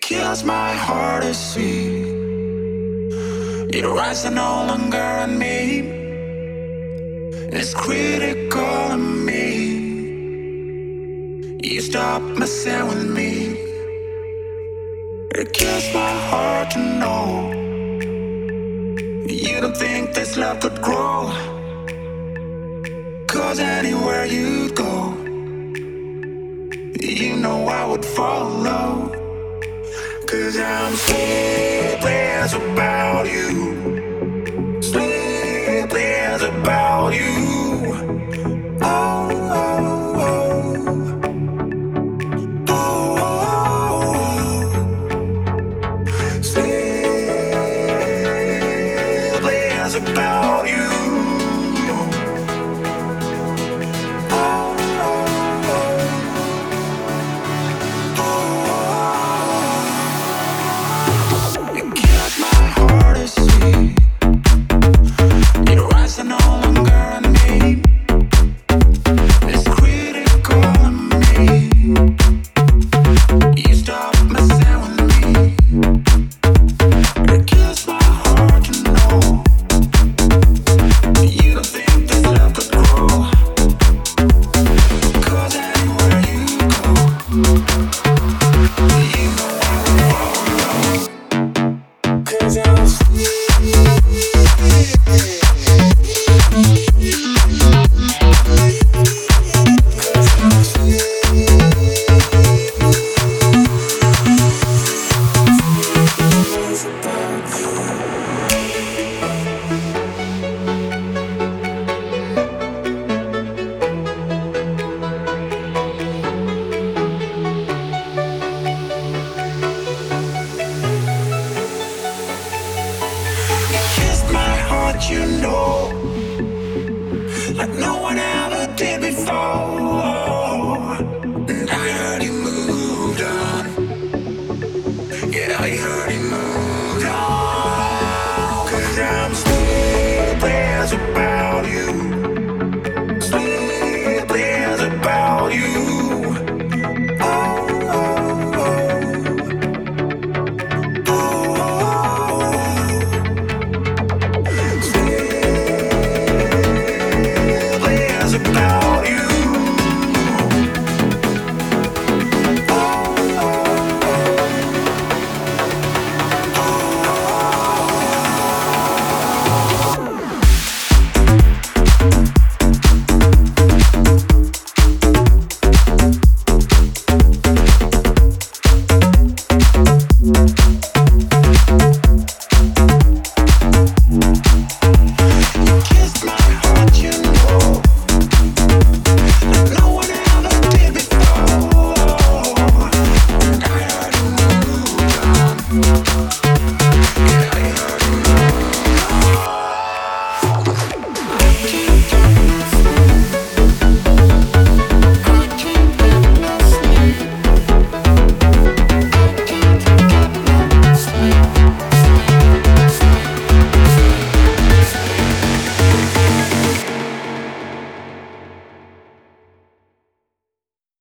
kills my heart to see. It rises no longer on me. It's critical of me. You stop messing with me. It kills my heart to know you don't think this love could grow. 'Cause anywhere you go, you know I would follow. 'Cause I'm sleepless about you. Sleepless about you. Oh, oh, oh. Sleepless about you. It kills my heart to see. It rises no longer on me. It's critical of me. You stop messing with me. It kills my heart to know you don't think this love could grow. 'Cause anywhere you go, you know I will follow. 'Cause I'm kissed my heart, you know, like no one ever did before. And I heard you moved on. Yeah, I heard